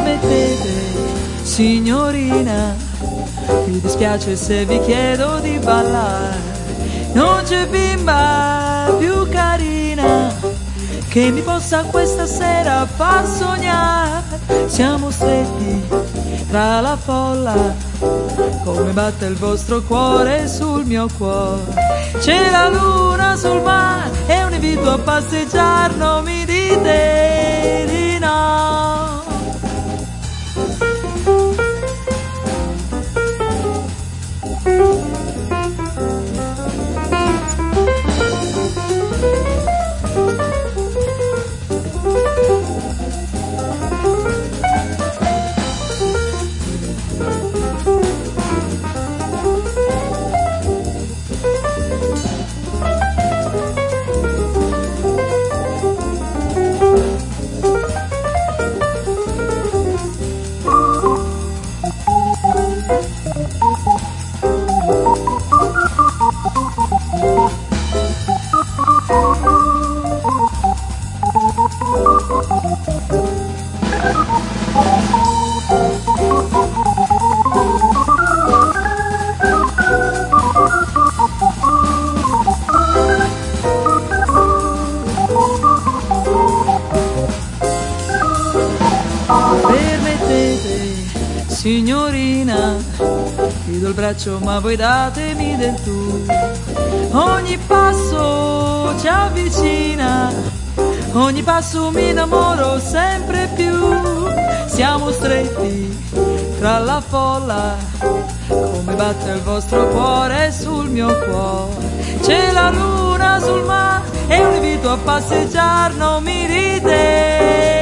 Permettete, signorina, mi dispiace se vi chiedo di ballare. Non c'è bimba più carina che mi possa questa sera far sognare. Siamo stretti tra la folla, come batte il vostro cuore sul mio cuore. C'è la luna sul mare e un invito a passeggiare, non mi dite di no. Permettete, signorina, vi do il braccio ma voi datemi del tu. Ogni passo ci avvicina, ogni passo mi innamoro sempre più. Siamo stretti tra la folla, come batte il vostro cuore sul mio cuore. C'è la luna sul mare e un invito a passeggiare, non mi dite